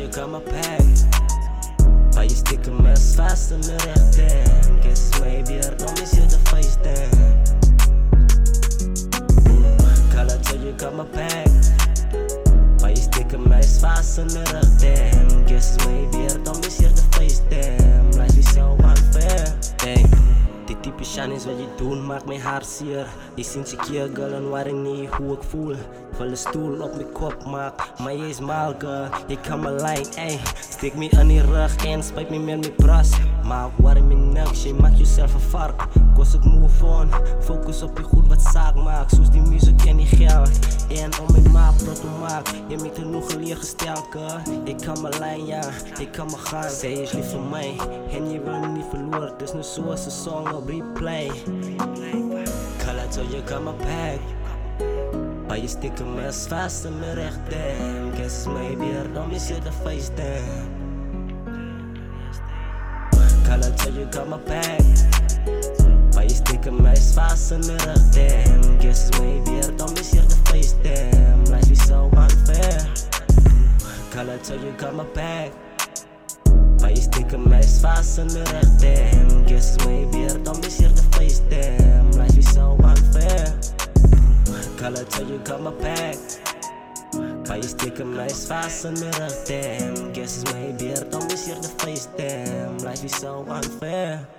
je kan me pijn. Maar je stiekem mes vast in de rechten. Kiss mij weer, dan is je de feesten. Kala je kan me pijn. Maar je stiekem mes vast in de rechten. Kiss mij weer, dan is je de feesten. Blijf je zo unfair. Hey. Die type shanies wat je doen maakt mijn hart zeer. Je ziet je keer girl en waar ik niet hoe ik voel. Wil een stoel op mijn kop maak, maar je is mal girl. Je kan me lijn, ey. Steek me aan die rug en spijt me met mijn bras. Maar waarom je niks, je maakt jezelf een vark. Kost ik move on, focus op je goed wat zaak maakt. Zoals die muziek en die geld. En om mijn maat te maken, je maakt genoeg geleergesteld girl. Ik kan me lijn, ja, ik kan me gaan. Zij is lief voor mij, en je wil me niet verloren. Dus nu zoals een song op replay. Kala je kan me pack. Maar je stiekem mes vast in mijn rechten. Kiss mij weer, dan is je de feesten. Kala je kan me pack. Maar je stiekem mes vast in mijn rechten. Kiss mij weer, dan is je de feesten. Blijf je zo unfair. Kala je kan me pack. Maar je stiekem mes vast in mijn rechten. Kiss mij weer, dan is je de feesten. Blijf je zo unfair. Kala je kan me pack. Maar je stiekem mes vast in mijn rechten. Kiss mij weer, dan is je de feesten. Blijf je zo unfair.